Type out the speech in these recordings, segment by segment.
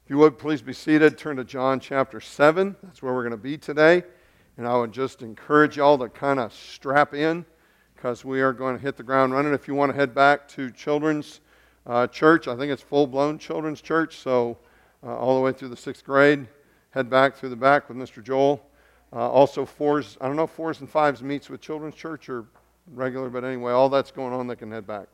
If you would, please be seated. Turn to John chapter 7. That's where we're going to be today. And I would just encourage y'all to kind of strap in because we are going to hit the ground running. If you want to head back to children's church, I think it's full-blown children's church, so all the way through the 6th grade, head back through the back with Mr. Joel. Also, fours and 5s meets with children's church or regular, but anyway, all that's going on, they can head back.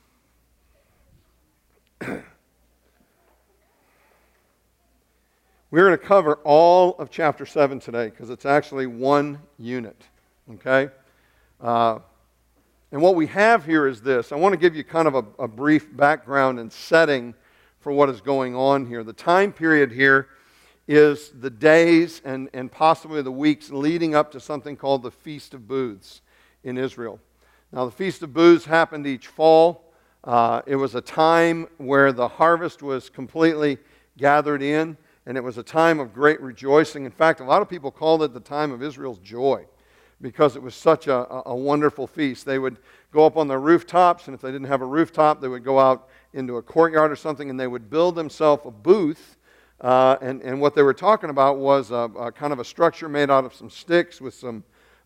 We're going to cover all of chapter 7 today because it's actually one unit, okay? And what we have here is this. I want to give you kind of a brief background and setting for what is going on here. The time period here is the days and possibly the weeks leading up to something called the Feast of Booths in Israel. Now, the Feast of Booths happened each fall. It was a time where the harvest was completely gathered in, and it was a time of great rejoicing. In fact, a lot of people called it the time of Israel's joy because it was such a wonderful feast. They would go up on their rooftops, and if they didn't have a rooftop, they would go out into a courtyard or something, and they would build themselves a booth. And what they were talking about was a kind of a structure made out of some sticks with some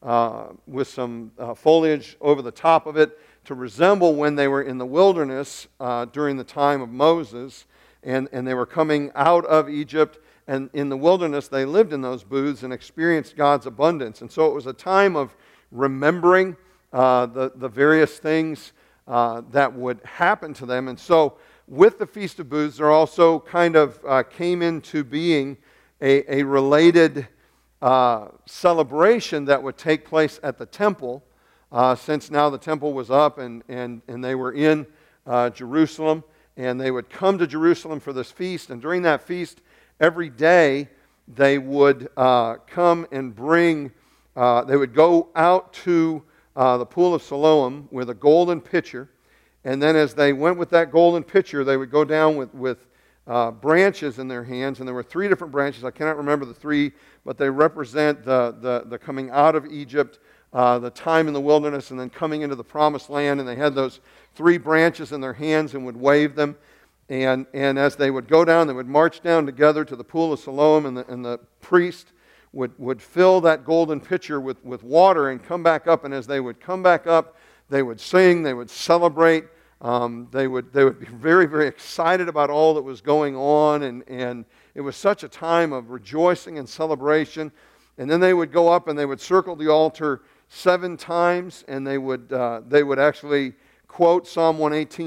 foliage over the top of it to resemble when they were in the wilderness during the time of Moses. And they were coming out of Egypt, and in the wilderness they lived in those booths and experienced God's abundance. And so it was a time of remembering the various things that would happen to them. And so with the Feast of Booths, there also kind of came into being a related celebration that would take place at the temple, since now the temple was up and they were in Jerusalem. And they would come to Jerusalem for this feast. And during that feast, every day, they would come and bring, they would go out to the pool of Siloam with a golden pitcher. And then as they went with that golden pitcher, they would go down with branches in their hands. And there were 3 different branches. I cannot remember the 3, but they represent the coming out of Egypt, the time in the wilderness, and then coming into the promised land. And they had those 3 branches in their hands and would wave them. And as they would go down, they would march down together to the pool of Siloam, and the priest would fill that golden pitcher with water and come back up. And as they would come back up, they would sing, they would celebrate. They would be very, very excited about all that was going on. And it was such a time of rejoicing and celebration. And then they would go up and they would circle the altar 7 times, and they would actually quote Psalm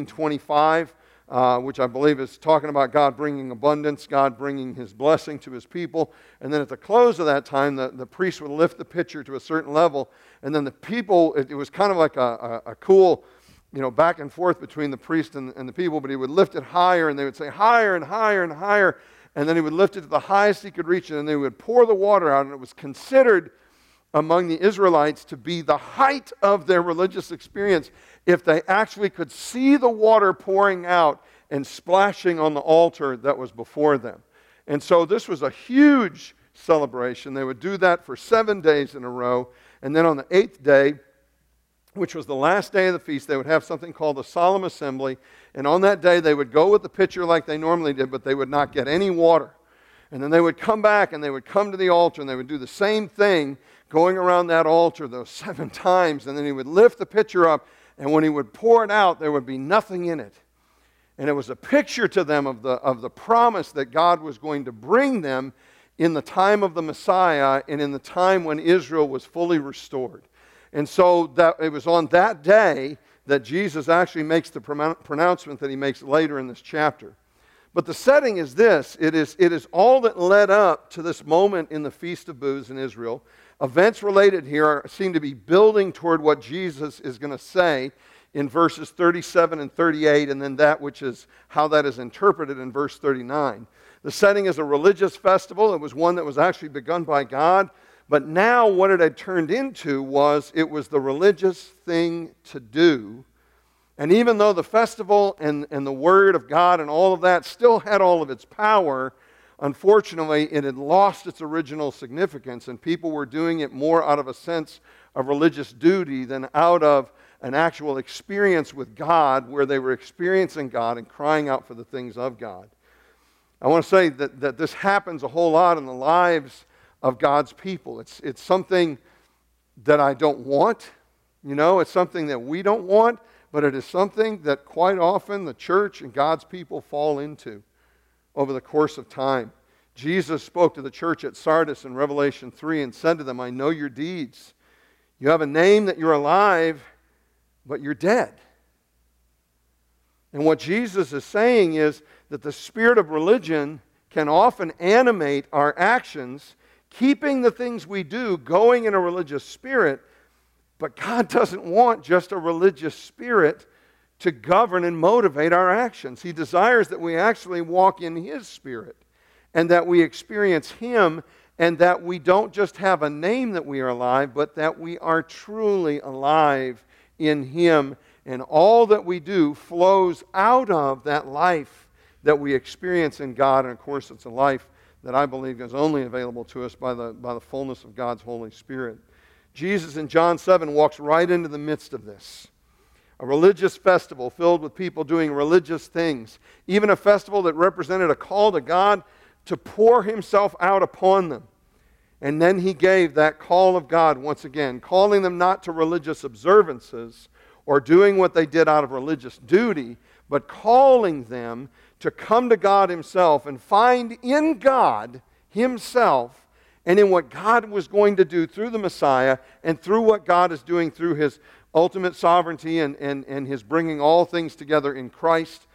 118:25, which I believe is talking about God bringing abundance, God bringing His blessing to His people. And then at the close of that time, the priest would lift the pitcher to a certain level, and then the people, it was kind of like a cool, back and forth between the priest and the people, but he would lift it higher, and they would say higher and higher and higher, and then he would lift it to the highest he could reach it, and they would pour the water out, and it was considered among the Israelites to be the height of their religious experience if they actually could see the water pouring out and splashing on the altar that was before them. And so this was a huge celebration. They would do that for 7 days in a row, and then on the 8th day, which was the last day of the feast, they would have something called the Solemn Assembly, and on that day they would go with the pitcher like they normally did, but they would not get any water. And then they would come back and they would come to the altar and they would do the same thing, going around that altar those 7 times. And then he would lift the pitcher up, and when he would pour it out, there would be nothing in it. And it was a picture to them of the promise that God was going to bring them in the time of the Messiah and in the time when Israel was fully restored. And so that it was on that day that Jesus actually makes the pronouncement that he makes later in this chapter. But the setting is this. It is all that led up to this moment in the Feast of Booths in Israel. Events related here seem to be building toward what Jesus is going to say in verses 37 and 38, and then that which is how that is interpreted in verse 39. The setting is a religious festival. It was one that was actually begun by God. But now what it had turned into was it was the religious thing to do. And even though the festival and the Word of God and all of that still had all of its power, unfortunately it had lost its original significance, and people were doing it more out of a sense of religious duty than out of an actual experience with God where they were experiencing God and crying out for the things of God. I want to say that this happens a whole lot in the lives of God's people. It's something that I don't want. It's something that we don't want, but it is something that quite often the church and God's people fall into over the course of time. Jesus spoke to the church at Sardis in Revelation 3 and said to them, I know your deeds. You have a name that you're alive, but you're dead. And what Jesus is saying is that the spirit of religion can often animate our actions, keeping the things we do going in a religious spirit, but God doesn't want just a religious spirit to govern and motivate our actions. He desires that we actually walk in His Spirit and that we experience Him, and that we don't just have a name that we are alive, but that we are truly alive in Him, and all that we do flows out of that life that we experience in God. And of course, it's a life that I believe is only available to us by the fullness of God's Holy Spirit. Jesus in John 7 walks right into the midst of this. A religious festival filled with people doing religious things. Even a festival that represented a call to God to pour Himself out upon them. And then He gave that call of God once again, calling them not to religious observances or doing what they did out of religious duty, but calling them to come to God Himself and find in God Himself and in what God was going to do through the Messiah and through what God is doing through His ultimate sovereignty and His bringing all things together in Christ.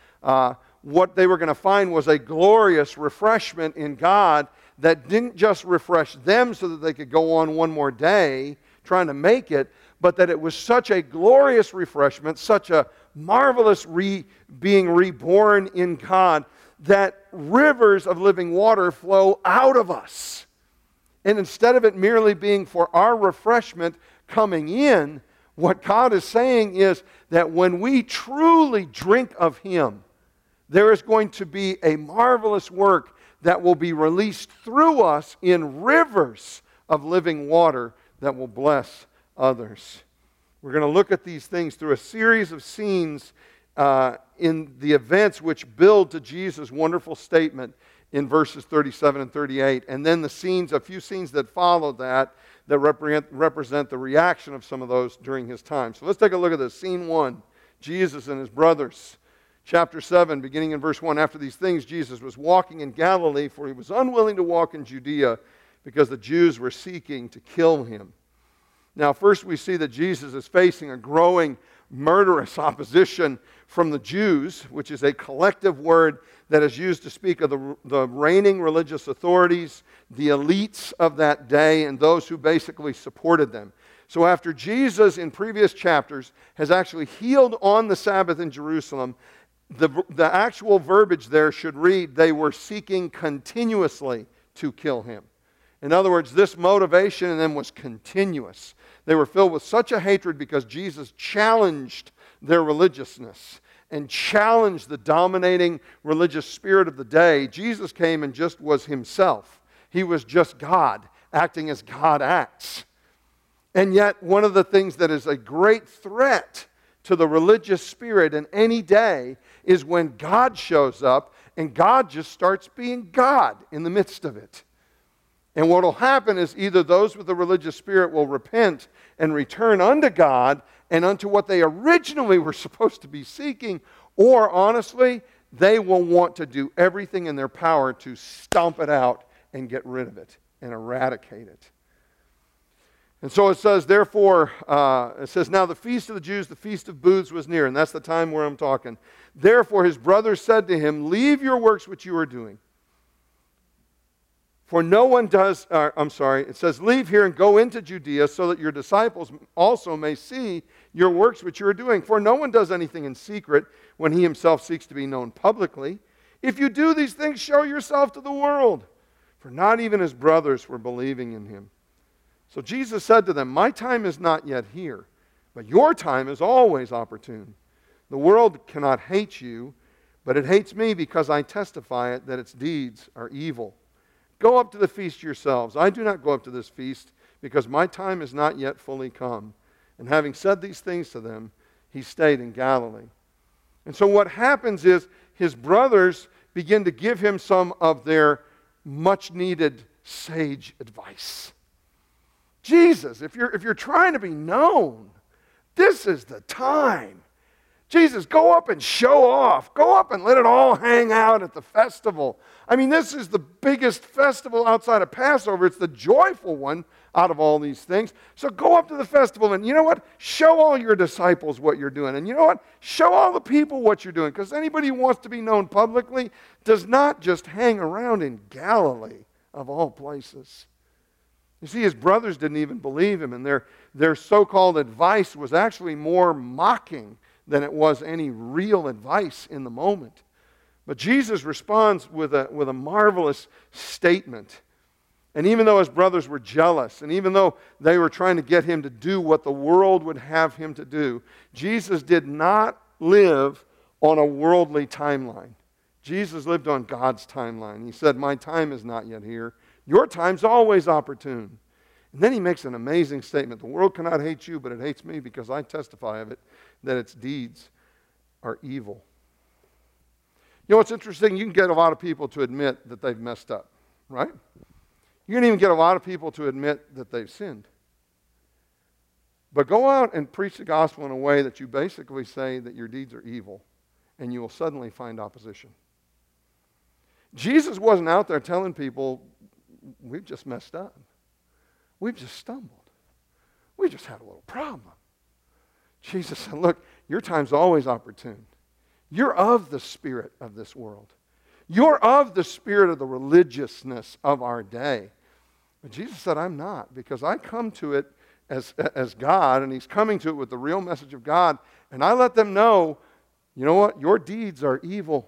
What they were going to find was a glorious refreshment in God that didn't just refresh them so that they could go on one more day trying to make it, but that it was such a glorious refreshment, such a marvelous being reborn in God, that rivers of living water flow out of us. And instead of it merely being for our refreshment coming in, what God is saying is that when we truly drink of Him, there is going to be a marvelous work that will be released through us in rivers of living water that will bless others. We're going to look at these things through a series of scenes in the events which build to Jesus' wonderful statement in verses 37 and 38. And then a few scenes that follow that represent the reaction of some of those during His time. So let's take a look at this. Scene 1, Jesus and His brothers. Chapter 7, beginning in verse 1. After these things, Jesus was walking in Galilee, for He was unwilling to walk in Judea because the Jews were seeking to kill Him. Now, first we see that Jesus is facing a growing murderous opposition from the Jews, which is a collective word that is used to speak of the reigning religious authorities, the elites of that day, and those who basically supported them. So after Jesus, in previous chapters, has actually healed on the Sabbath in Jerusalem, the actual verbiage there should read, they were seeking continuously to kill Him. In other words, this motivation in them was continuous. They were filled with such a hatred because Jesus challenged their religiousness and challenged the dominating religious spirit of the day. Jesus came and just was Himself. He was just God, acting as God acts. And yet, one of the things that is a great threat to the religious spirit in any day is when God shows up and God just starts being God in the midst of it. And what will happen is either those with the religious spirit will repent and return unto God and unto what they originally were supposed to be seeking, or honestly, they will want to do everything in their power to stomp it out and get rid of it and eradicate it. And so it says, therefore, now the feast of the Jews, the feast of booths was near, and that's the time where I'm talking. Therefore his brothers said to him, leave your works which you are doing. For no one does, it says, leave here and go into Judea so that your disciples also may see your works which you are doing. For no one does anything in secret when he himself seeks to be known publicly. If you do these things, show yourself to the world. For not even his brothers were believing in him. So Jesus said to them, my time is not yet here, but your time is always opportune. The world cannot hate you, but it hates me because I testify it that its deeds are evil. Go up to the feast yourselves. I do not go up to this feast because my time is not yet fully come. And having said these things to them, he stayed in Galilee. And so what happens is his brothers begin to give him some of their much-needed sage advice. Jesus, if you're trying to be known, this is the time. Jesus, go up and show off. Go up and let it all hang out at the festival. I mean, this is the biggest festival outside of Passover. It's the joyful one out of all these things. So go up to the festival and you know what? Show all your disciples what you're doing. And you know what? Show all the people what you're doing. Because anybody who wants to be known publicly does not just hang around in Galilee, of all places. You see, his brothers didn't even believe him, and their so-called advice was actually more mocking than it was any real advice in the moment. But Jesus responds with a marvelous statement. And even though his brothers were jealous, and even though they were trying to get him to do what the world would have him to do, Jesus did not live on a worldly timeline. Jesus lived on God's timeline. He said, my time is not yet here. Your time's always opportune. And then he makes an amazing statement. The world cannot hate you, but it hates me because I testify of it, that its deeds are evil. You know what's interesting? You can get a lot of people to admit that they've messed up, right? You can even get a lot of people to admit that they've sinned. But go out and preach the gospel in a way that you basically say that your deeds are evil, and you will suddenly find opposition. Jesus wasn't out there telling people, we've just messed up. We've just stumbled. We just had a little problem. Jesus said, look, your time's always opportune. You're of the spirit of this world. You're of the spirit of the religiousness of our day. But Jesus said, I'm not, because I come to it as God, and he's coming to it with the real message of God, and I let them know, you know what? Your deeds are evil.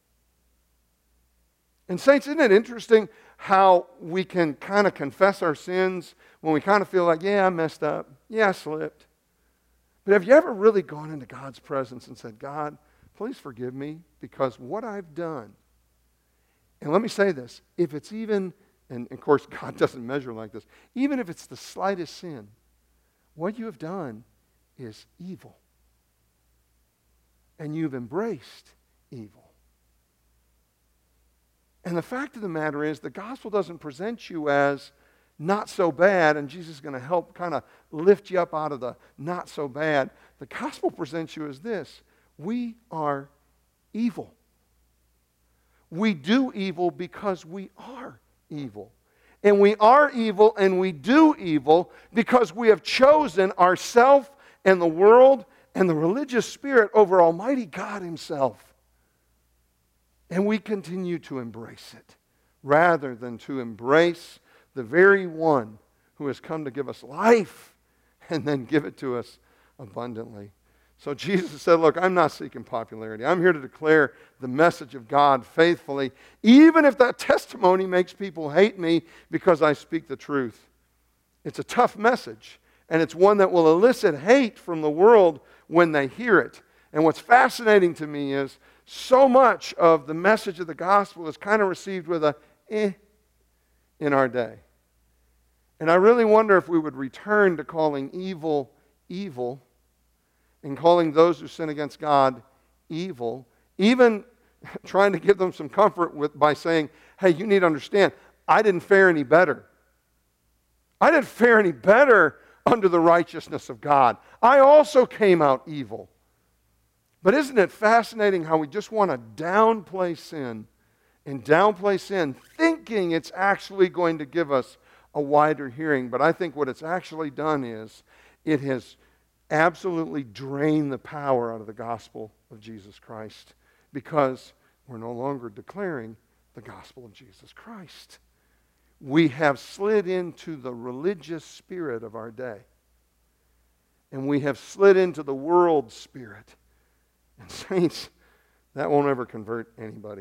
And saints, isn't it interesting how we can kind of confess our sins when we kind of feel like, yeah, I messed up. Yeah, I slipped. But have you ever really gone into God's presence and said, God, please forgive me because what I've done, and let me say this, if it's even, and of course God doesn't measure like this, even if it's the slightest sin, what you have done is evil. And you've embraced evil. And the fact of the matter is, the gospel doesn't present you as not so bad, and Jesus is going to help kind of lift you up out of the not so bad. The gospel presents you as this: we are evil. We do evil because we are evil. And we are evil and we do evil because we have chosen ourself and the world and the religious spirit over Almighty God himself. And we continue to embrace it rather than to embrace the very one who has come to give us life and then give it to us abundantly. So Jesus said, look, I'm not seeking popularity. I'm here to declare the message of God faithfully, even if that testimony makes people hate me because I speak the truth. It's a tough message, and it's one that will elicit hate from the world when they hear it. And what's fascinating to me is so much of the message of the gospel is kind of received with a in our day. And I really wonder if we would return to calling evil, evil, and calling those who sin against God evil, even trying to give them some comfort by saying, hey, you need to understand, I didn't fare any better. I didn't fare any better under the righteousness of God. I also came out evil. But isn't it fascinating how we just want to downplay sin and downplay sin, thinking it's actually going to give us a wider hearing? But I think what it's actually done is it has absolutely drained the power out of the gospel of Jesus Christ, because we're no longer declaring the gospel of Jesus Christ. We have slid into the religious spirit of our day, and we have slid into the world spirit. And saints, that won't ever convert anybody.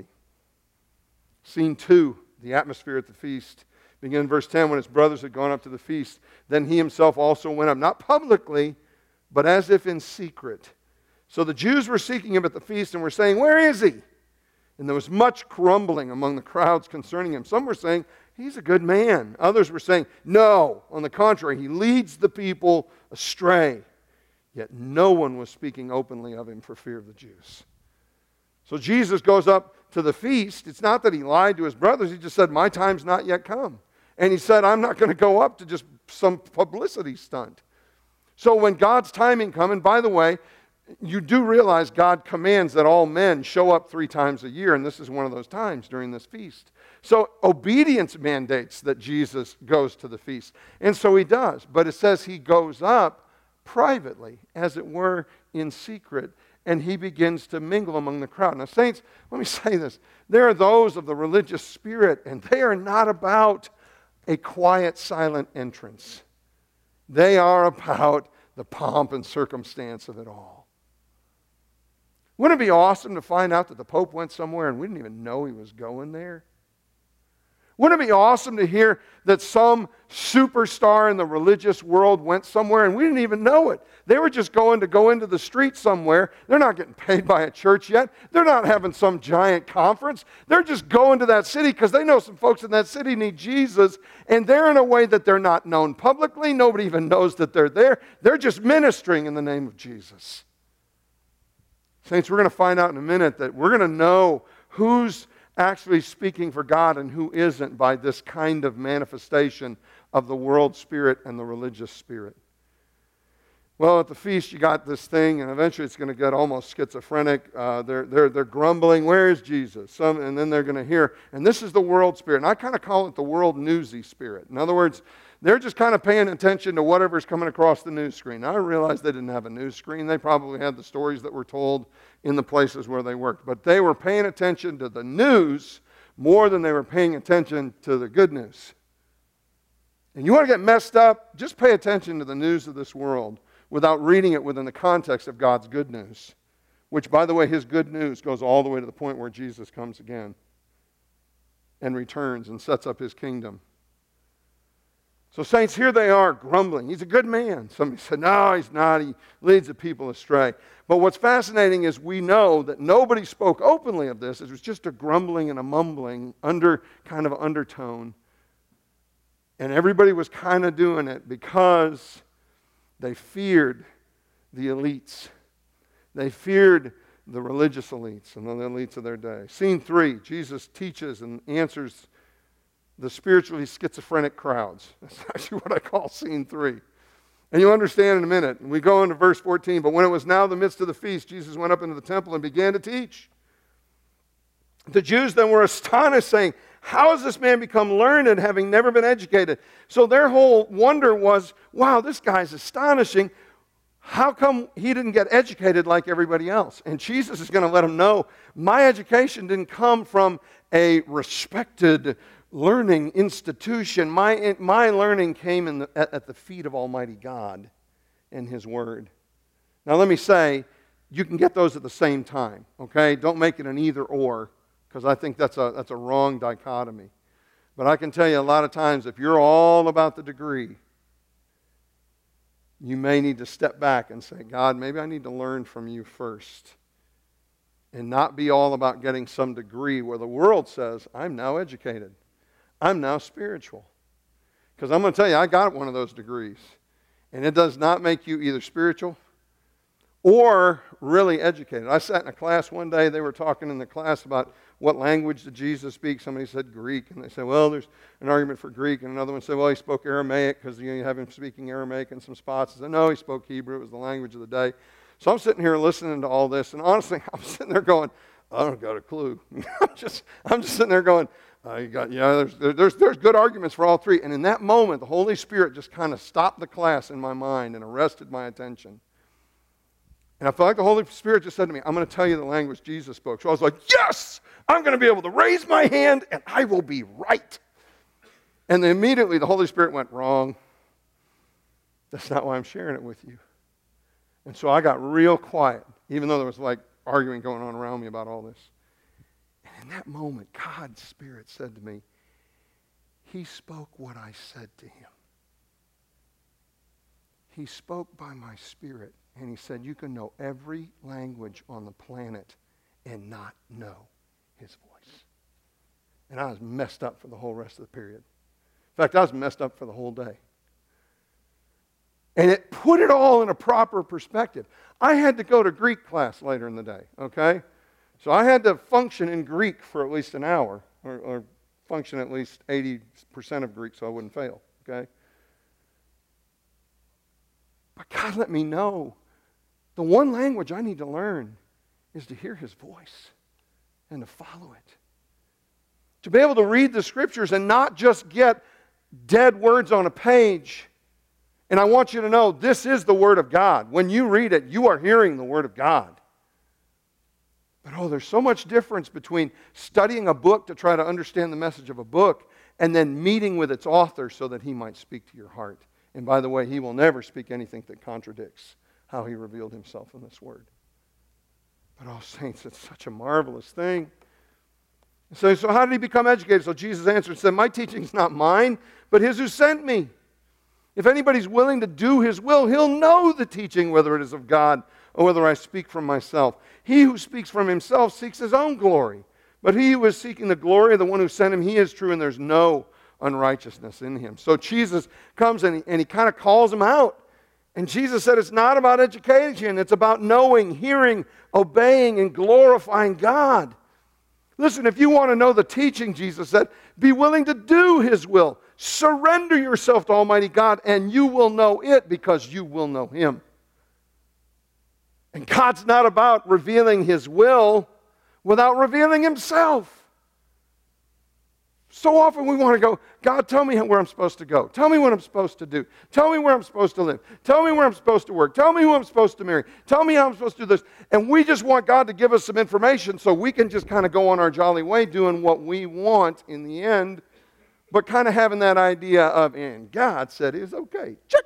Scene 2, the atmosphere at the feast. Begin in verse 10, when his brothers had gone up to the feast, then he himself also went up, not publicly, but as if in secret. So the Jews were seeking him at the feast and were saying, where is he? And there was much grumbling among the crowds concerning him. Some were saying, he's a good man. Others were saying, no, on the contrary, he leads the people astray. Yet no one was speaking openly of him for fear of the Jews. So Jesus goes up to the feast, it's not that he lied to his brothers. He just said, my time's not yet come. And he said, I'm not going to go up to just some publicity stunt. So when God's timing comes, and by the way, you do realize God commands that all men show up 3 times a year, and this is one of those times during this feast. So obedience mandates that Jesus goes to the feast. And so he does. But it says he goes up privately, as it were, in secret, and he begins to mingle among the crowd. Now, saints, let me say this. There are those of the religious spirit, and they are not about a quiet, silent entrance. They are about the pomp and circumstance of it all. Wouldn't it be awesome to find out that the Pope went somewhere and we didn't even know he was going there? Wouldn't it be awesome to hear that some superstar in the religious world went somewhere and we didn't even know it? They were just going to go into the street somewhere. They're not getting paid by a church yet. They're not having some giant conference. They're just going to that city because they know some folks in that city need Jesus, and they're in a way that they're not known publicly. Nobody even knows that they're there. They're just ministering in the name of Jesus. Saints, we're going to find out in a minute that we're going to know who's actually speaking for God and who isn't by this kind of manifestation of the world spirit and the religious spirit. Well, at the feast you got this thing, and eventually it's going to get almost schizophrenic. They're grumbling, where is Jesus? And then they're going to hear, and this is the world spirit. And I kind of call it the world newsy spirit. In other words, they're just kind of paying attention to whatever's coming across the news screen. Now, I realize they didn't have a news screen. They probably had the stories that were told in the places where they worked. But they were paying attention to the news more than they were paying attention to the good news. And you want to get messed up? Just pay attention to the news of this world without reading it within the context of God's good news. Which, by the way, his good news goes all the way to the point where Jesus comes again and returns and sets up his kingdom. So, saints, here they are grumbling. He's a good man. Somebody said, no, he's not. He leads the people astray. But what's fascinating is we know that nobody spoke openly of this. It was just a grumbling and a mumbling kind of undertone. And everybody was kind of doing it because they feared the elites. They feared the religious elites and the elites of their day. Scene 3, Jesus teaches and answers the spiritually schizophrenic crowds. That's actually what I call scene 3. And you'll understand in a minute. And we go into verse 14. But when it was now the midst of the feast, Jesus went up into the temple and began to teach. The Jews then were astonished, saying, how has this man become learned, having never been educated? So their whole wonder was, wow, this guy's astonishing. How come he didn't get educated like everybody else? And Jesus is going to let them know, my education didn't come from a respected learning institution. My learning came at the feet of Almighty God and his word. Now let me say, you can get those at the same time, okay? Don't make it an either or, because I think that's a wrong dichotomy. But I can tell you a lot of times, if you're all about the degree, you may need to step back and say, God, maybe I need to learn from you first. And not be all about getting some degree where the world says, I'm now educated. I'm now spiritual. Because I'm going to tell you, I got one of those degrees. And it does not make you either spiritual or really educated. I sat in a class one day, they were talking in the class about what language did Jesus speak. Somebody said Greek, and they said, well, there's an argument for Greek. And another one said, well, he spoke Aramaic because you have him speaking Aramaic in some spots. I said, no, he spoke Hebrew. It was the language of the day. So I'm sitting here listening to all this, and honestly, I'm sitting there going, I don't got a clue. I'm just sitting there going, there's good arguments for all three. And in that moment, the Holy Spirit just kind of stopped the class in my mind and arrested my attention. And I felt like the Holy Spirit just said to me, I'm going to tell you the language Jesus spoke. So I was like, yes, I'm going to be able to raise my hand and I will be right. And then immediately the Holy Spirit went, wrong. That's not why I'm sharing it with you. And so I got real quiet, even though there was like arguing going on around me about all this. And in that moment, God's Spirit said to me, he spoke what I said to him. He spoke by my Spirit. And he said, you can know every language on the planet and not know his voice. And I was messed up for the whole rest of the period. In fact, I was messed up for the whole day. And it put it all in a proper perspective. I had to go to Greek class later in the day, okay? So I had to function in Greek for at least an hour, or function at least 80% of Greek so I wouldn't fail, okay? But God let me know the one language I need to learn is to hear His voice and to follow it. To be able to read the Scriptures and not just get dead words on a page. And I want you to know this is the Word of God. When you read it, you are hearing the Word of God. But there's so much difference between studying a book to try to understand the message of a book and then meeting with its author so that he might speak to your heart. And by the way, he will never speak anything that contradicts how he revealed himself in this Word. But saints, it's such a marvelous thing. So how did he become educated? So Jesus answered and said, my teaching is not mine, but His who sent me. If anybody's willing to do His will, he'll know the teaching, whether it is of God or whether I speak from myself. He who speaks from himself seeks his own glory. But he who is seeking the glory of the one who sent him, he is true, and there's no unrighteousness in him. So Jesus comes and he kind of calls him out. And Jesus said it's not about education. It's about knowing, hearing, obeying, and glorifying God. Listen, if you want to know the teaching, Jesus said, be willing to do His will. Surrender yourself to Almighty God, and you will know it because you will know Him. And God's not about revealing His will without revealing Himself. So often we want to go, God, tell me where I'm supposed to go. Tell me what I'm supposed to do. Tell me where I'm supposed to live. Tell me where I'm supposed to work. Tell me who I'm supposed to marry. Tell me how I'm supposed to do this. And we just want God to give us some information so we can just kind of go on our jolly way doing what we want in the end, but kind of having that idea of, and God said it was okay. Check.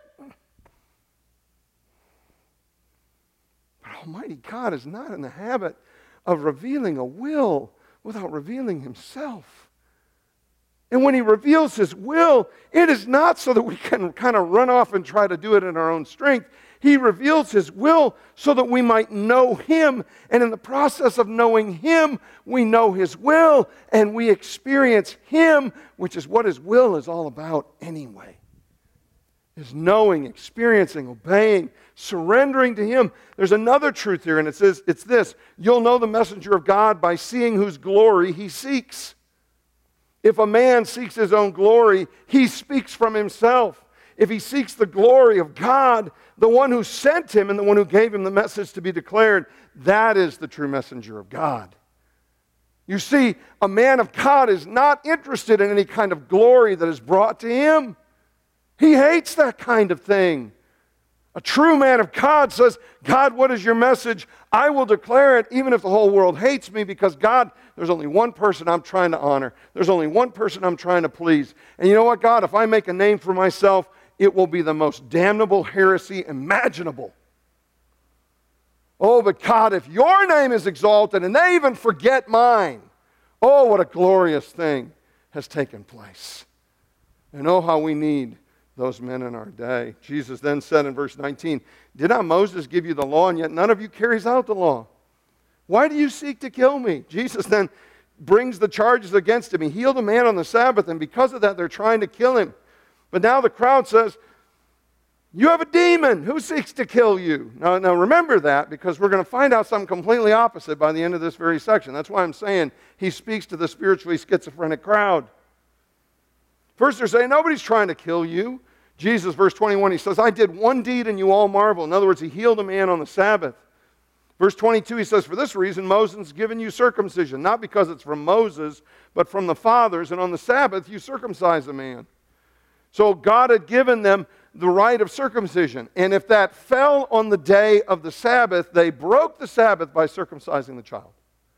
But Almighty God is not in the habit of revealing a will without revealing Himself. And when He reveals His will, it is not so that we can kind of run off and try to do it in our own strength. He reveals His will so that we might know Him. And in the process of knowing Him, we know His will and we experience Him, which is what His will is all about anyway. Is knowing, experiencing, obeying, surrendering to Him. There's another truth here, and it says, it's this: you'll know the messenger of God by seeing whose glory he seeks. If a man seeks his own glory, he speaks from himself. If he seeks the glory of God, the one who sent him and the one who gave him the message to be declared, that is the true messenger of God. You see, a man of God is not interested in any kind of glory that is brought to him. He hates that kind of thing. A true man of God says, God, what is your message? I will declare it even if the whole world hates me, because God, there's only one person I'm trying to honor. There's only one person I'm trying to please. And you know what, God? If I make a name for myself, it will be the most damnable heresy imaginable. Oh, but God, if your name is exalted and they even forget mine, oh, what a glorious thing has taken place. And oh, how we need those men in our day. Jesus then said in verse 19, did not Moses give you the law, and yet none of you carries out the law? Why do you seek to kill me? Jesus then brings the charges against him. He healed a man on the Sabbath, and because of that, they're trying to kill him. But now the crowd says, you have a demon. Who seeks to kill you? Now remember that, because we're going to find out something completely opposite by the end of this very section. That's why I'm saying he speaks to the spiritually schizophrenic crowd. First they're saying, nobody's trying to kill you. Jesus, verse 21, he says, I did one deed and you all marvel. In other words, he healed a man on the Sabbath. Verse 22, he says, for this reason Moses has given you circumcision, not because it's from Moses, but from the fathers, and on the Sabbath you circumcise a man. So God had given them the rite of circumcision. And if that fell on the day of the Sabbath, they broke the Sabbath by circumcising the child.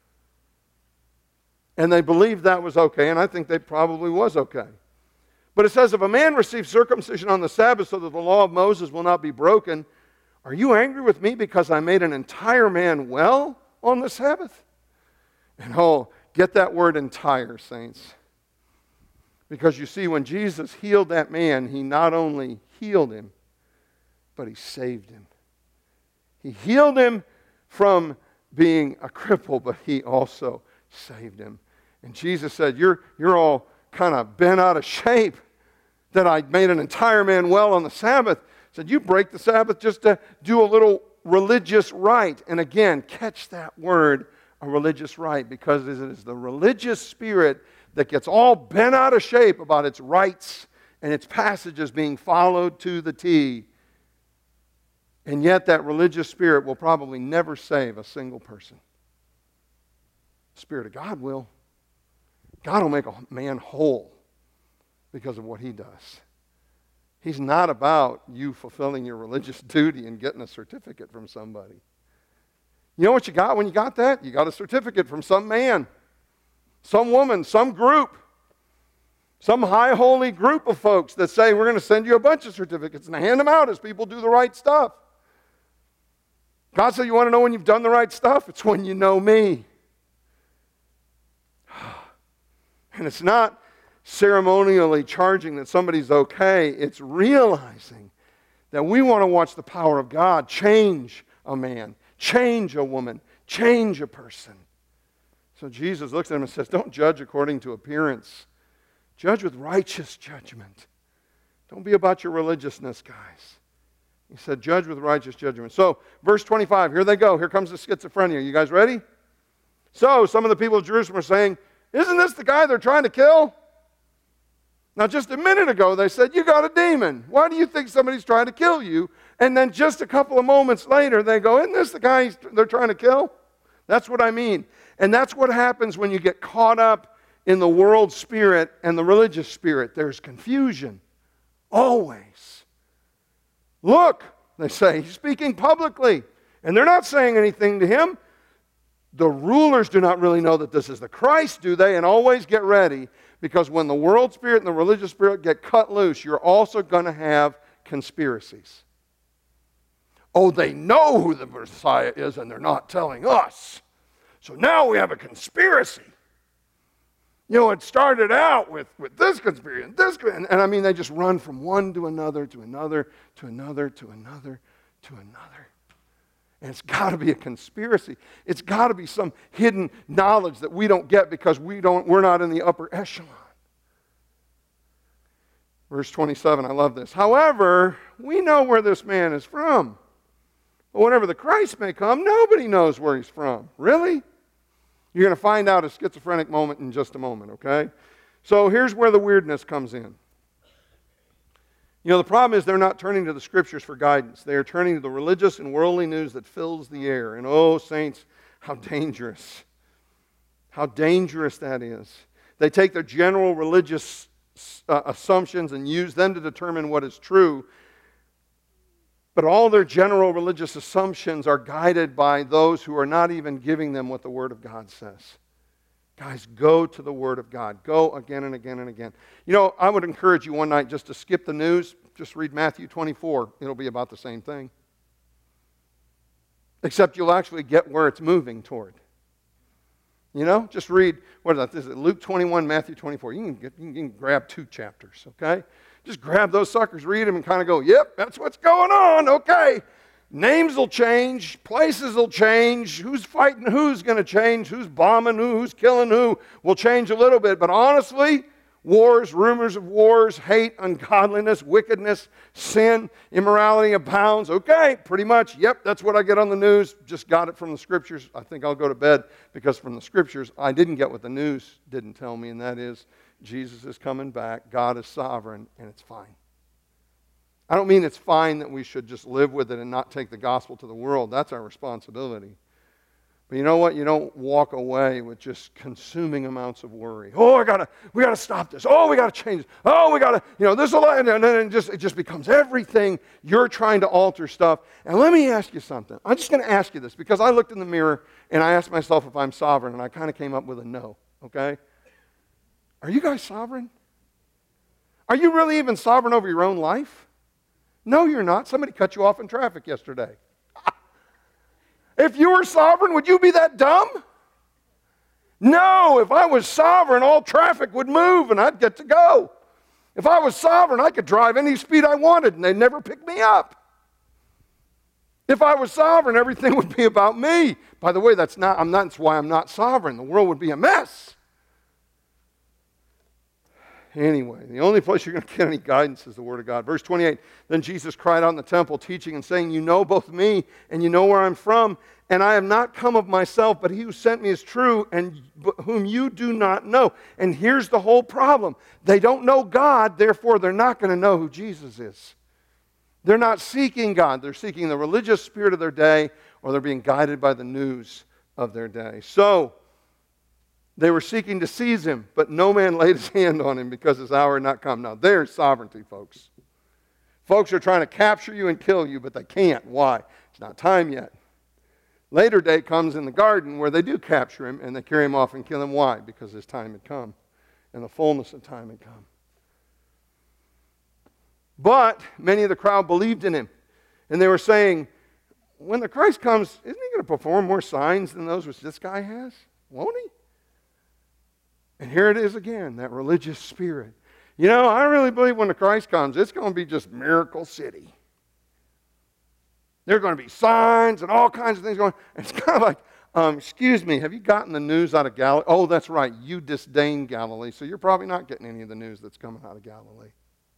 And they believed that was okay, and I think they probably was okay. But it says, if a man receives circumcision on the Sabbath so that the law of Moses will not be broken, are you angry with me because I made an entire man well on the Sabbath? And get that word entire, saints. Because you see, when Jesus healed that man, he not only healed him, but he saved him. He healed him from being a cripple, but he also saved him. And Jesus said, you're all kind of bent out of shape that I made an entire man well on the Sabbath. He said, you break the Sabbath just to do a little religious rite. And again, catch that word, a religious rite, because it is the religious spirit that gets all bent out of shape about its rites and its passages being followed to the T. And yet that religious spirit will probably never save a single person. The Spirit of God will. God will make a man whole because of what he does. He's not about you fulfilling your religious duty and getting a certificate from somebody. You know what you got when you got that? You got a certificate from some man, some woman, some group, some high holy group of folks that say, we're going to send you a bunch of certificates and hand them out as people do the right stuff. God said, you want to know when you've done the right stuff? It's when you know me. And it's not ceremonially charging that somebody's okay. It's realizing that we want to watch the power of God change a man, change a woman, change a person. So Jesus looks at him and says, don't judge according to appearance. Judge with righteous judgment. Don't be about your religiousness, guys. He said, judge with righteous judgment. So, verse 25, here they go. Here comes the schizophrenia. You guys ready? So, some of the people of Jerusalem are saying, isn't this the guy they're trying to kill? Now, just a minute ago, they said, you got a demon. Why do you think somebody's trying to kill you? And then just a couple of moments later, they go, isn't this the guy they're trying to kill? That's what I mean. And that's what happens when you get caught up in the world spirit and the religious spirit. There's confusion. Always. Look, they say, he's speaking publicly. And they're not saying anything to him. The rulers do not really know that this is the Christ, do they? And always get ready, because when the world spirit and the religious spirit get cut loose, you're also going to have conspiracies. Oh, they know who the Messiah is, and they're not telling us. So now we have a conspiracy. You know, it started out with this conspiracy and this, and I mean, they just run from one to another, to another, to another, to another, to another. And it's got to be a conspiracy. It's got to be some hidden knowledge that we don't get because we're not in the upper echelon. Verse 27, I love this. However, we know where this man is from. But whenever the Christ may come, nobody knows where he's from. Really? You're going to find out a schizophrenic moment in just a moment, okay? So here's where the weirdness comes in. You know, the problem is they're not turning to the Scriptures for guidance. They are turning to the religious and worldly news that fills the air. And oh, saints, how dangerous. How dangerous that is. They take their general religious assumptions and use them to determine what is true. But all their general religious assumptions are guided by those who are not even giving them what the Word of God says. Guys, go to the Word of God. Go again and again and again. You know, I would encourage you one night just to skip the news. Just read Matthew 24. It'll be about the same thing. Except you'll actually get where it's moving toward. You know, just read, what is that? This is Luke 21, Matthew 24. You can grab 2 chapters, okay? Just grab those suckers, read them, and kind of go, yep, that's what's going on, okay. Names will change, places will change, who's fighting who's going to change, who's bombing who's killing who will change a little bit. But honestly, wars, rumors of wars, hate, ungodliness, wickedness, sin, immorality abounds. Okay, pretty much, yep, that's what I get on the news. Just got it from the Scriptures. I think I'll go to bed because from the Scriptures, I didn't get what the news didn't tell me, and that is Jesus is coming back, God is sovereign, and it's fine. I don't mean it's fine that we should just live with it and not take the gospel to the world. That's our responsibility. But you know what? You don't walk away with just consuming amounts of worry. Oh, we gotta stop this. Oh, we gotta change this. Oh, we gotta, this will, and then it just becomes everything. You're trying to alter stuff. And let me ask you something. I'm just going to ask you this because I looked in the mirror and I asked myself if I'm sovereign, and I kind of came up with a no. Okay? Are you guys sovereign? Are you really even sovereign over your own life? No, you're not. Somebody cut you off in traffic yesterday. If you were sovereign, would you be that dumb? No, if I was sovereign, all traffic would move and I'd get to go. If I was sovereign, I could drive any speed I wanted and they'd never pick me up. If I was sovereign, everything would be about me. By the way, that's why I'm not sovereign. The world would be a mess. Anyway, the only place you're going to get any guidance is the Word of God. Verse 28, then Jesus cried out in the temple, teaching and saying, you know both me and you know where I'm from, and I have not come of myself, but he who sent me is true, and whom you do not know. And here's the whole problem. They don't know God, therefore they're not going to know who Jesus is. They're not seeking God. They're seeking the religious spirit of their day, or they're being guided by the news of their day. So, they were seeking to seize him, but no man laid his hand on him because his hour had not come. Now, there's sovereignty, folks. Folks are trying to capture you and kill you, but they can't. Why? It's not time yet. Later day comes in the garden where they do capture him and they carry him off and kill him. Why? Because his time had come and the fullness of time had come. But many of the crowd believed in him, and they were saying, when the Christ comes, isn't he going to perform more signs than those which this guy has? Won't he? And here it is again, that religious spirit. You know, I really believe when the Christ comes, it's going to be just Miracle City. There are going to be signs and all kinds of things going on. It's kind of like, excuse me, have you gotten the news out of Galilee? Oh, that's right, you disdain Galilee, so you're probably not getting any of the news that's coming out of Galilee.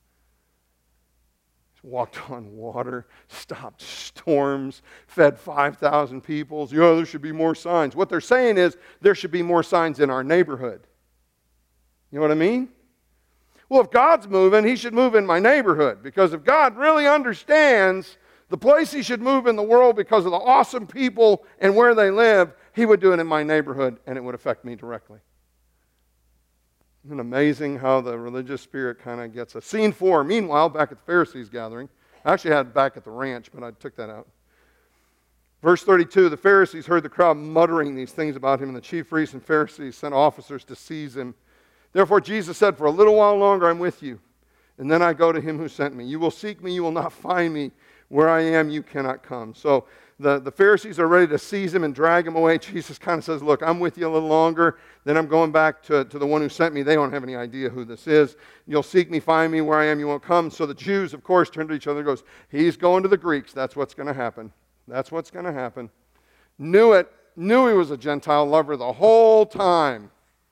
Walked on water, stopped storms, fed 5,000 people. You know, there should be more signs. What they're saying is there should be more signs in our neighborhood. You know what I mean? Well, if God's moving, he should move in my neighborhood. Because if God really understands the place he should move in the world because of the awesome people and where they live, he would do it in my neighborhood and it would affect me directly. Isn't it amazing how the religious spirit kind of gets us? Scene 4, meanwhile, back at the Pharisees' gathering. I actually had it back at the ranch, but I took that out. Verse 32, the Pharisees heard the crowd muttering these things about him, and the chief priests and Pharisees sent officers to seize him. Therefore Jesus said, for a little while longer I'm with you, and then I go to him who sent me. You will seek me, you will not find me. Where I am, you cannot come. So the Pharisees are ready to seize him and drag him away. Jesus kind of says, look, I'm with you a little longer, then I'm going back to the one who sent me. They don't have any idea who this is. You'll seek me, find me. Where I am, you won't come. So the Jews, of course, turn to each other and goes, he's going to the Greeks. That's what's going to happen. That's what's going to happen. Knew it. Knew he was a Gentile lover the whole time.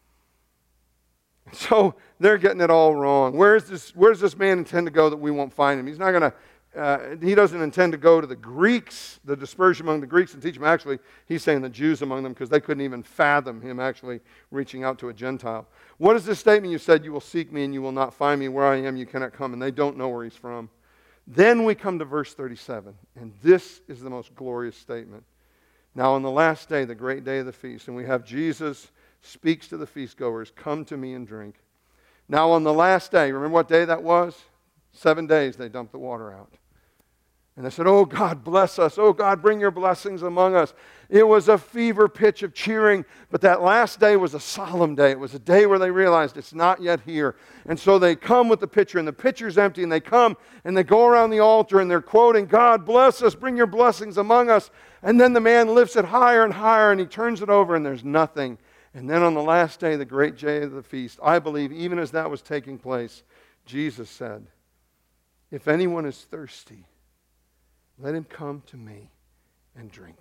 So they're getting it all wrong. Where's this man intend to go that we won't find him? He's not going to, he doesn't intend to go to the Greeks, the dispersion among the Greeks and teach them. Actually, he's saying the Jews among them because they couldn't even fathom him actually reaching out to a Gentile. What is this statement? You said, you will seek me and you will not find me. Where I am, you cannot come. And they don't know where he's from. Then we come to verse 37. And this is the most glorious statement. Now on the last day, the great day of the feast, and we have Jesus speaks to the feastgoers, come to me and drink. Now on the last day, remember what day that was? 7 days they dumped the water out. And they said, oh God, bless us. Oh God, bring your blessings among us. It was a fever pitch of cheering, but that last day was a solemn day. It was a day where they realized it's not yet here. And so they come with the pitcher, and the pitcher's empty, and they come and they go around the altar and they're quoting, God, bless us, bring your blessings among us. And then the man lifts it higher and higher, and he turns it over, and there's nothing. And then on the last day, the great day of the feast, I believe even as that was taking place, Jesus said, if anyone is thirsty, let him come to me and drink.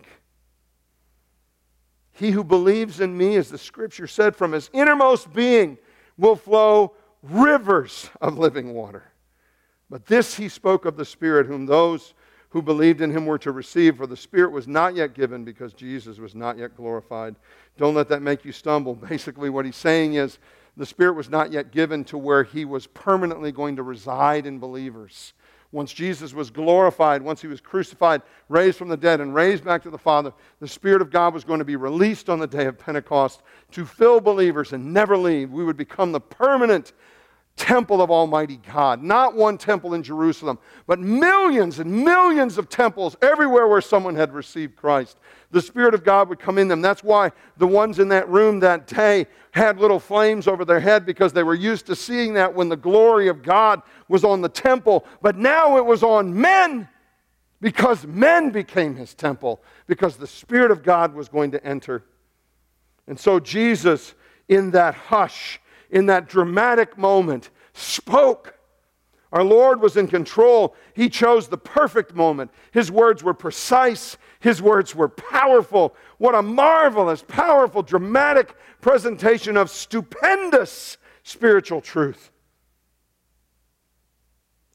He who believes in me, as the Scripture said, from his innermost being will flow rivers of living water. But this he spoke of the Spirit, whom those who believed in him were to receive, for the Spirit was not yet given because Jesus was not yet glorified. Don't let that make you stumble. Basically what he's saying is the Spirit was not yet given to where he was permanently going to reside in believers. Once Jesus was glorified, once he was crucified, raised from the dead, and raised back to the Father, the Spirit of God was going to be released on the day of Pentecost to fill believers and never leave. We would become the permanent temple of Almighty God. Not one temple in Jerusalem, but millions and millions of temples everywhere where someone had received Christ. The Spirit of God would come in them. That's why the ones in that room that day had little flames over their head, because they were used to seeing that when the glory of God was on the temple. But now it was on men, because men became his temple, because the Spirit of God was going to enter. And so Jesus, in that hush, in that dramatic moment, spoke. Our Lord was in control. He chose the perfect moment. His words were precise. His words were powerful. What a marvelous, powerful, dramatic presentation of stupendous spiritual truth.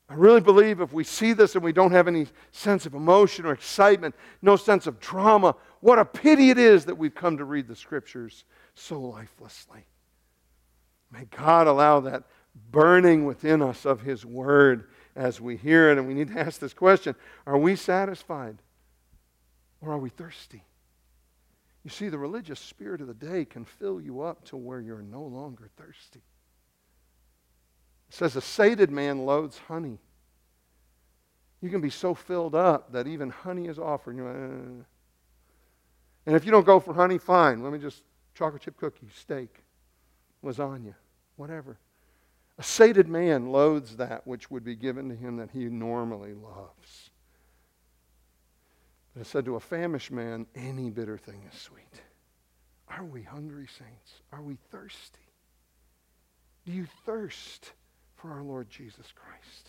I really believe if we see this and we don't have any sense of emotion or excitement, no sense of drama, what a pity it is that we've come to read the Scriptures so lifelessly. May God allow that burning within us of His Word as we hear it. And we need to ask this question, are we satisfied or are we thirsty? You see, the religious spirit of the day can fill you up to where you're no longer thirsty. It says a sated man loathes honey. You can be so filled up that even honey is offered. You're like, And if you don't go for honey, fine. Let me just chocolate chip cookies, steak, lasagna, whatever. A sated man loathes that which would be given to him that he normally loves. But it said to a famished man, any bitter thing is sweet. Are we hungry, saints? Are we thirsty? Do you thirst for our Lord Jesus Christ?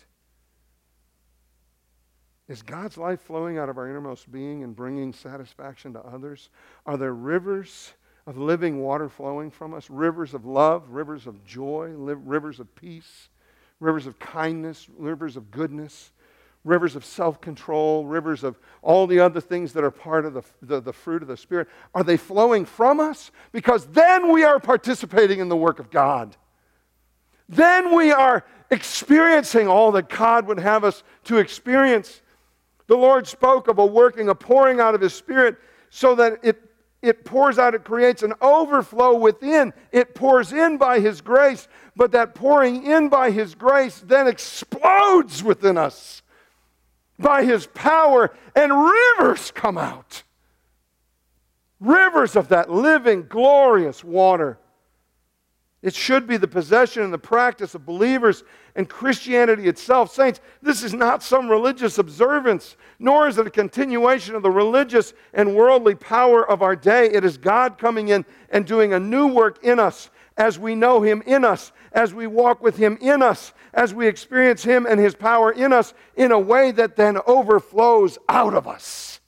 Is God's life flowing out of our innermost being and bringing satisfaction to others? Are there rivers of living water flowing from us? Rivers of love, rivers of joy, rivers of peace, rivers of kindness, rivers of goodness, rivers of self-control, rivers of all the other things that are part of the fruit of the Spirit. Are they flowing from us? Because then we are participating in the work of God. Then we are experiencing all that God would have us to experience. The Lord spoke of a pouring out of His Spirit so that it pours out, it creates an overflow within. It pours in by His grace, but that pouring in by His grace then explodes within us by His power, and rivers come out. Rivers of that living, glorious water. It should be the possession and the practice of believers and Christianity itself. Saints, this is not some religious observance, nor is it a continuation of the religious and worldly power of our day. It is God coming in and doing a new work in us as we know Him in us, as we walk with Him in us, as we experience Him and His power in us in a way that then overflows out of us.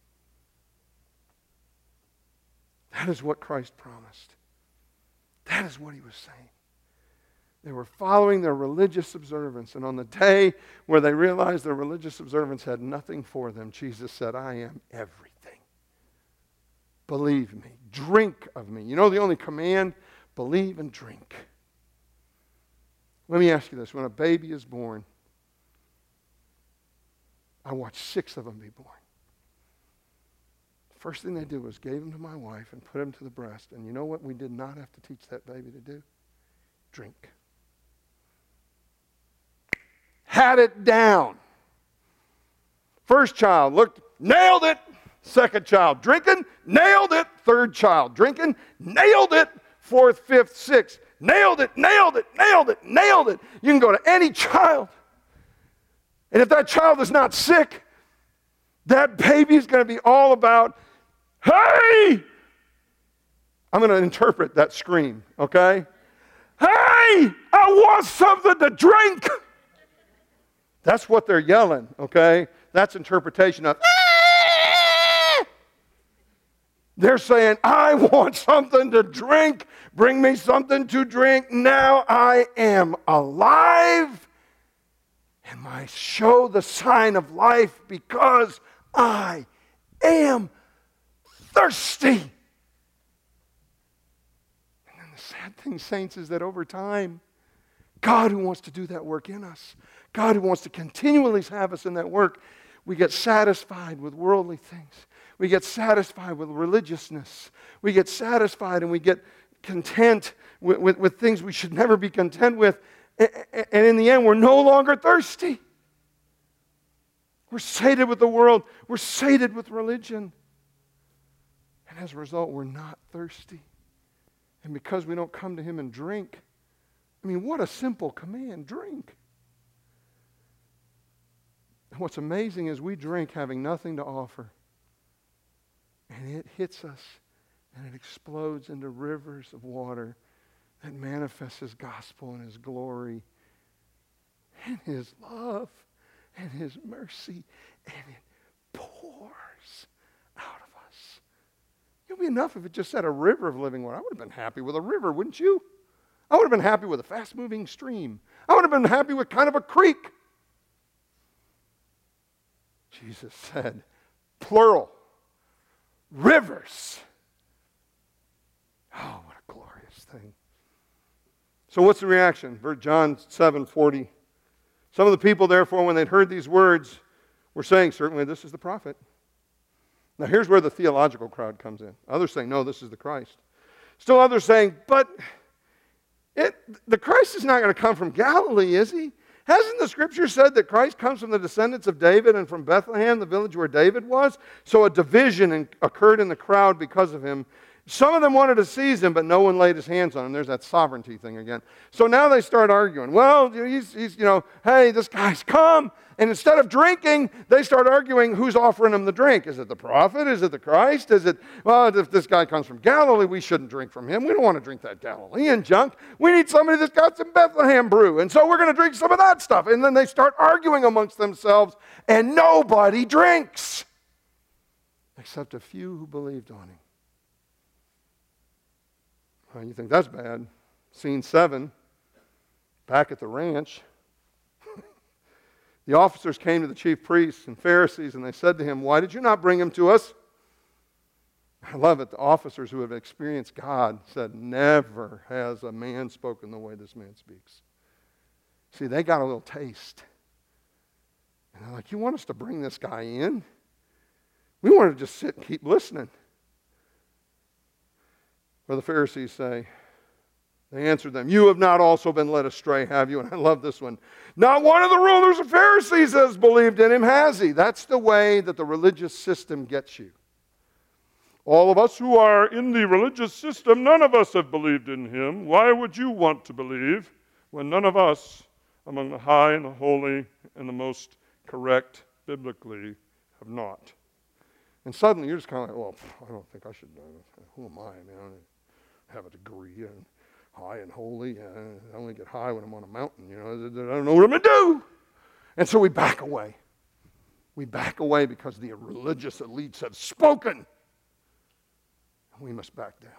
That is what Christ promised. That is what He was saying. They were following their religious observance, and on the day where they realized their religious observance had nothing for them, Jesus said, I am everything. Believe me. Drink of me. You know the only command? Believe and drink. Let me ask you this. When a baby is born, I watched 6 of them be born. First thing they did was gave him to my wife and put him to the breast. And you know what we did not have to teach that baby to do? Drink. Had it down. First child looked, nailed it. Second child drinking, nailed it. Third child drinking, nailed it. Fourth, fifth, sixth, nailed it, nailed it, nailed it, nailed it. You can go to any child. And if that child is not sick, that baby is going to be all about, hey! I'm going to interpret that scream, okay? Hey! I want something to drink! That's what they're yelling, okay? That's interpretation of, ah! They're saying, I want something to drink. Bring me something to drink. Now I am alive. And I show the sign of life because I am thirsty. And then the sad thing, saints, is that over time, God who wants to do that work in us, God who wants to continually have us in that work, we get satisfied with worldly things. We get satisfied with religiousness. We get satisfied and we get content with things we should never be content with. And in the end, we're no longer thirsty. We're sated with the world. We're sated with religion. And as a result, we're not thirsty. And because we don't come to Him and drink, I mean, what a simple command, drink. And what's amazing is we drink having nothing to offer. And it hits us and it explodes into rivers of water that manifests His gospel and His glory and His love and His mercy, and it pours out of us. It would be enough if it just said a river of living water. I would have been happy with a river, wouldn't you? I would have been happy with a fast-moving stream. I would have been happy with kind of a creek. Jesus said, plural, rivers. Oh, what a glorious thing. So what's the reaction? John 7:40. Some of the people, therefore, when they'd heard these words, were saying, certainly this is the prophet. Now here's where the theological crowd comes in. Others saying, no, this is the Christ. Still others saying, but the Christ is not going to come from Galilee, is he? Hasn't the Scripture said that Christ comes from the descendants of David and from Bethlehem, the village where David was? So a division occurred in the crowd because of him. Some of them wanted to seize him, but no one laid his hands on him. There's that sovereignty thing again. So now they start arguing. Well, he's hey, this guy's come. And instead of drinking, they start arguing who's offering him the drink. Is it the prophet? Is it the Christ? Is it, well, if this guy comes from Galilee, we shouldn't drink from him. We don't want to drink that Galilean junk. We need somebody that's got some Bethlehem brew. And so we're going to drink some of that stuff. And then they start arguing amongst themselves, and nobody drinks except a few who believed on him. Well, you think that's bad. Scene 7, back at the ranch. The officers came to the chief priests and Pharisees, and they said to him, why did you not bring him to us? I love it. The officers who have experienced God said, never has a man spoken the way this man speaks. See, they got a little taste. And they're like, you want us to bring this guy in? We want to just sit and keep listening. Well, the Pharisees say, they answered them, you have not also been led astray, have you? And I love this one. Not one of the rulers of Pharisees has believed in him, has he? That's the way that the religious system gets you. All of us who are in the religious system, none of us have believed in him. Why would you want to believe when none of us, among the high and the holy and the most correct biblically, have not? And suddenly you're just kind of like, well, I don't think I should know. Who am I? I mean, I don't have a degree and high and holy. I only get high when I'm on a mountain. I don't know what I'm going to do. And so we back away. We back away because the religious elites have spoken. We must back down.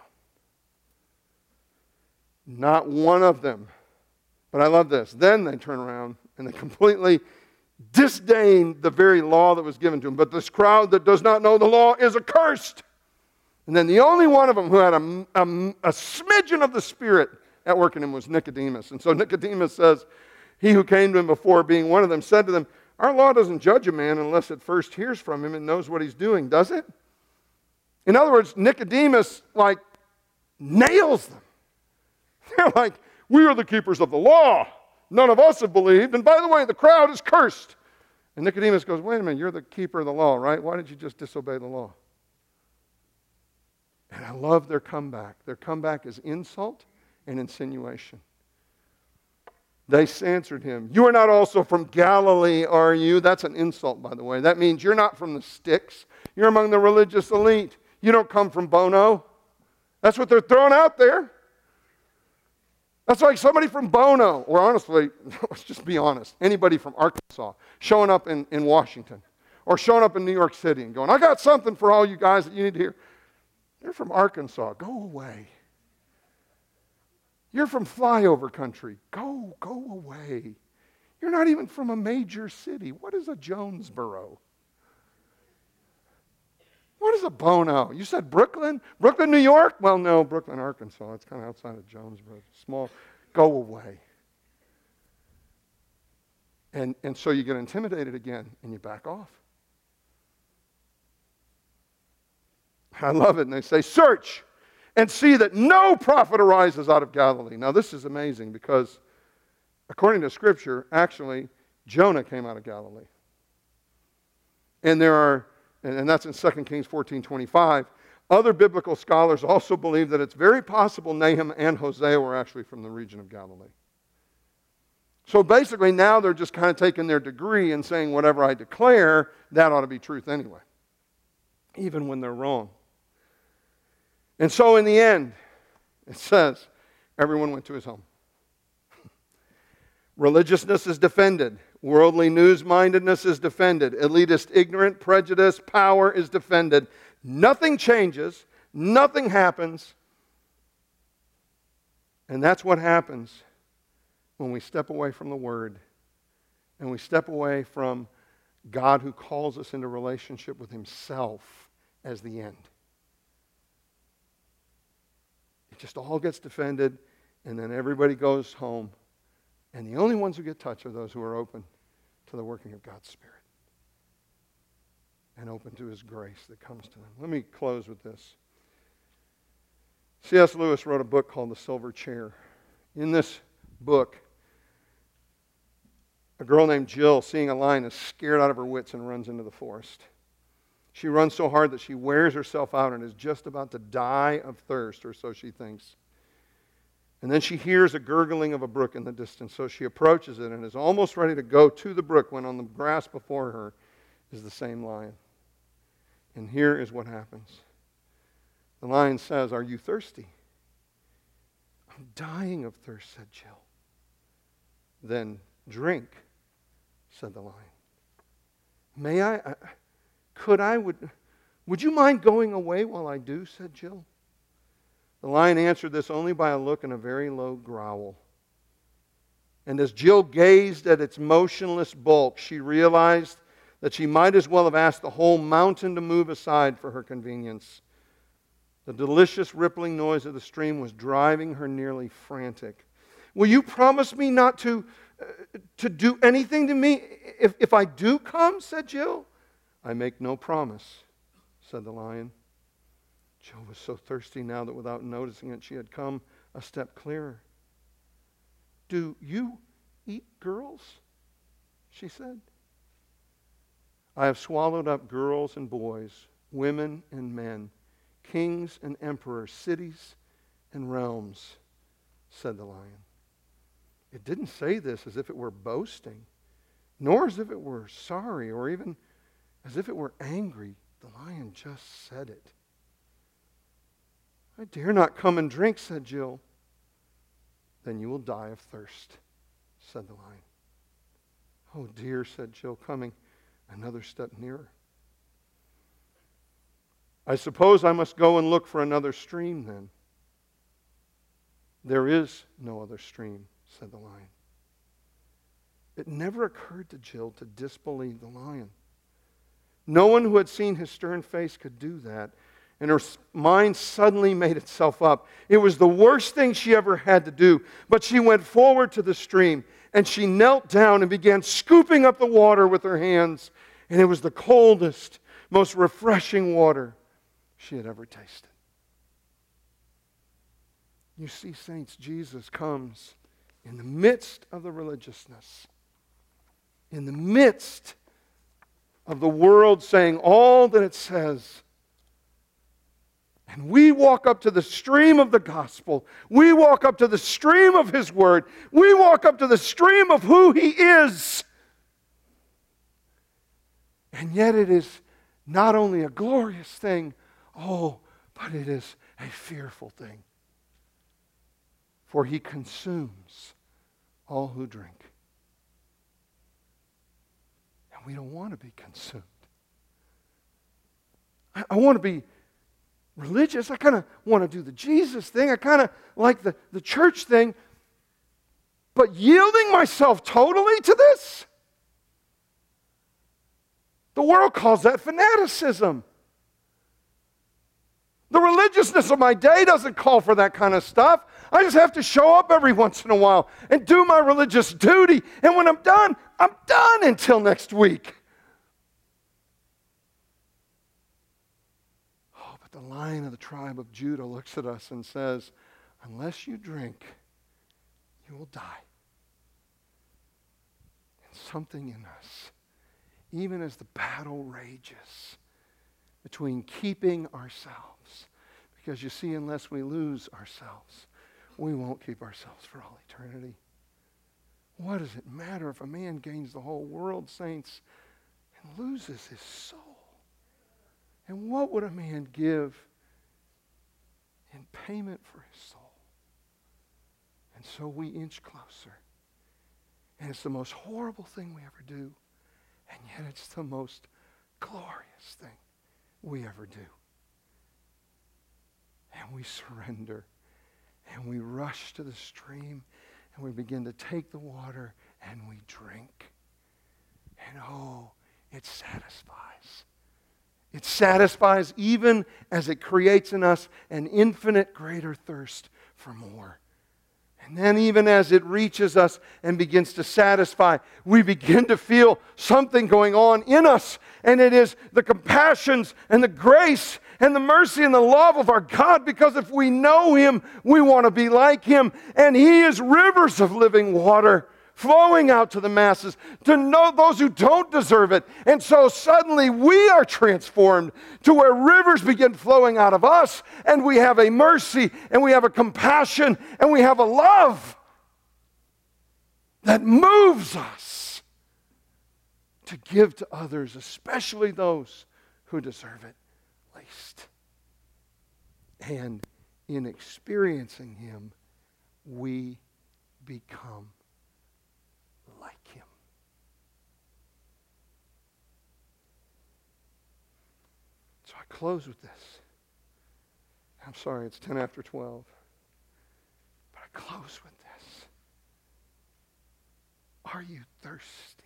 Not one of them. But I love this. Then they turn around and they completely disdain the very law that was given to them. But this crowd that does not know the law is accursed. And then the only one of them who had a smidgen of the Spirit at work in him was Nicodemus. And so Nicodemus says, he who came to him before, being one of them, said to them, our law doesn't judge a man unless it first hears from him and knows what he's doing, does it? In other words, Nicodemus, nails them. They're like, we are the keepers of the law. None of us have believed. And by the way, the crowd is cursed. And Nicodemus goes, wait a minute, you're the keeper of the law, right? Why did you just disobey the law? And I love their comeback. Their comeback is insult and insinuation. They answered him, you are not also from Galilee, are you? That's an insult, by the way. That means you're not from the sticks. You're among the religious elite. You don't come from Bono. That's what they're throwing out there. That's like somebody from Bono, or honestly, let's just be honest, anybody from Arkansas showing up in Washington or showing up in New York City and going, I got something for all you guys that you need to hear. You're from Arkansas. Go away. You're from flyover country. Go away. You're not even from a major city. What is a Jonesboro? What is a Bono? You said Brooklyn? Brooklyn, New York? Well, no, Brooklyn, Arkansas. It's kind of outside of Jonesboro. Small. Go away. And so you get intimidated again and you back off. I love it. And they say, search and see that no prophet arises out of Galilee. Now, this is amazing because according to Scripture, actually, Jonah came out of Galilee. And that's in 2 Kings 14:25. Other biblical scholars also believe that it's very possible Nahum and Hosea were actually from the region of Galilee. So basically now they're just kind of taking their degree and saying whatever I declare, that ought to be truth anyway, even when they're wrong. And so in the end, it says, everyone went to his home. Religiousness is defended. Worldly news-mindedness is defended. Elitist, ignorant, prejudice, power is defended. Nothing changes. Nothing happens. And that's what happens when we step away from the Word and we step away from God who calls us into relationship with himself as the end. It just all gets defended, and then everybody goes home. And the only ones who get touched are those who are open to the working of God's Spirit and open to his grace that comes to them. Let me close with this. C.S. Lewis wrote a book called The Silver Chair. In this book, a girl named Jill, seeing a lion, is scared out of her wits and runs into the forest. She runs so hard that she wears herself out and is just about to die of thirst, or so she thinks. And then she hears a gurgling of a brook in the distance, so she approaches it and is almost ready to go to the brook when on the grass before her is the same lion. And here is what happens. The lion says, "Are you thirsty?" "I'm dying of thirst," said Jill. "Then drink," said the lion. "May I? Would you mind going away while I do?" said Jill. The lion answered this only by a look and a very low growl. And as Jill gazed at its motionless bulk, she realized that she might as well have asked the whole mountain to move aside for her convenience. The delicious rippling noise of the stream was driving her nearly frantic. "Will you promise me not to do anything to me if I do come?" said Jill. "I make no promise," said the lion. Jill was so thirsty now that without noticing it, she had come a step clearer. "Do you eat girls?" she said. "I have swallowed up girls and boys, women and men, kings and emperors, cities and realms," said the lion. It didn't say this as if it were boasting, nor as if it were sorry, or even as if it were angry. The lion just said it. "I dare not come and drink," said Jill. "Then you will die of thirst," said the lion. "Oh dear," said Jill, coming another step nearer. "I suppose I must go and look for another stream then." "There is no other stream," said the lion. It never occurred to Jill to disbelieve the lion. No one who had seen his stern face could do that. And her mind suddenly made itself up. It was the worst thing she ever had to do. But she went forward to the stream, and she knelt down and began scooping up the water with her hands. And it was the coldest, most refreshing water she had ever tasted. You see, saints, Jesus comes in the midst of the religiousness, in the midst of the world saying all that it says. And we walk up to the stream of the gospel. We walk up to the stream of his word. We walk up to the stream of who he is. And yet it is not only a glorious thing, but it is a fearful thing. For he consumes all who drink. And we don't want to be consumed. I want to be religious. I kind of want to do the Jesus thing. I kind of like the church thing. But yielding myself totally to this? The world calls that fanaticism. The religiousness of my day doesn't call for that kind of stuff. I just have to show up every once in a while and do my religious duty. And when I'm done until next week. The Lion of the tribe of Judah looks at us and says, "Unless you drink, you will die." And something in us, even as the battle rages between keeping ourselves, because you see, unless we lose ourselves, we won't keep ourselves for all eternity. What does it matter if a man gains the whole world, saints, and loses his soul? And what would a man give in payment for his soul? And so we inch closer. And it's the most horrible thing we ever do. And yet it's the most glorious thing we ever do. And we surrender. And we rush to the stream. And we begin to take the water and we drink. And it satisfies. It satisfies even as it creates in us an infinite greater thirst for more. And then even as it reaches us and begins to satisfy, we begin to feel something going on in us. And it is the compassions and the grace and the mercy and the love of our God. Because if we know Him, we want to be like Him. And He is rivers of living water flowing out to the masses, to know those who don't deserve it. And so suddenly we are transformed to where rivers begin flowing out of us, and we have a mercy, and we have a compassion, and we have a love that moves us to give to others, especially those who deserve it least. And in experiencing Him, we become like Him. So I close with this. I'm sorry, it's 10 after 12. But I close with this. Are you thirsty?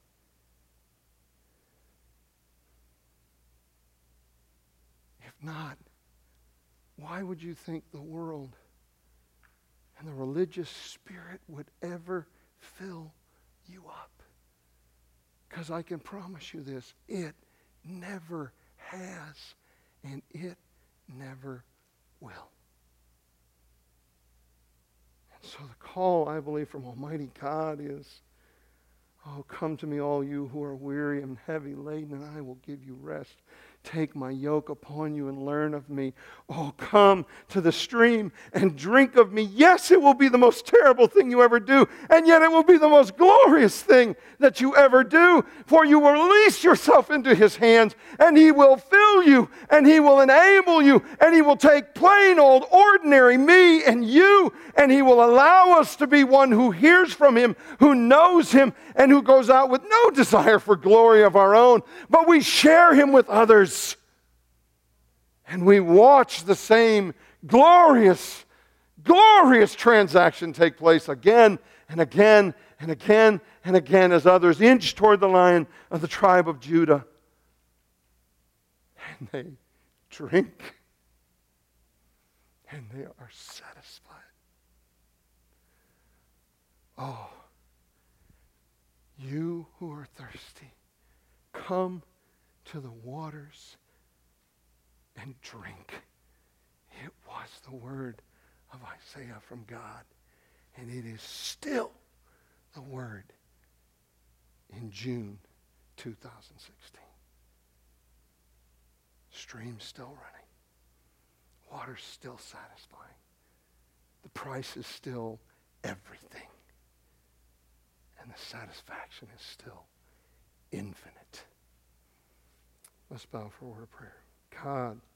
If not, why would you think the world and the religious spirit would ever fill you up? Because I can promise you this, it never has, and it never will. And so the call, I believe, from Almighty God is, oh, come to me, all you who are weary and heavy laden, and I will give you rest. Take my yoke upon you and learn of me. Oh, come to the stream and drink of me. Yes, it will be the most terrible thing you ever do, and yet it will be the most glorious thing that you ever do. For you will release yourself into His hands, and He will fill you, and He will enable you, and He will take plain old ordinary me and you, and He will allow us to be one who hears from Him, who knows Him, and who goes out with no desire for glory of our own, but we share Him with others. And we watch the same glorious, glorious transaction take place again and again and again and again as others inch toward the Lion of the tribe of Judah. And they drink and they are satisfied. Oh, you who are thirsty, come to the waters and drink. It was the word of Isaiah from God, and it is still the word in June 2016. Streams still running. Water's still satisfying. The price is still everything. And the satisfaction is still infinite. Let's bow for a word of prayer. God,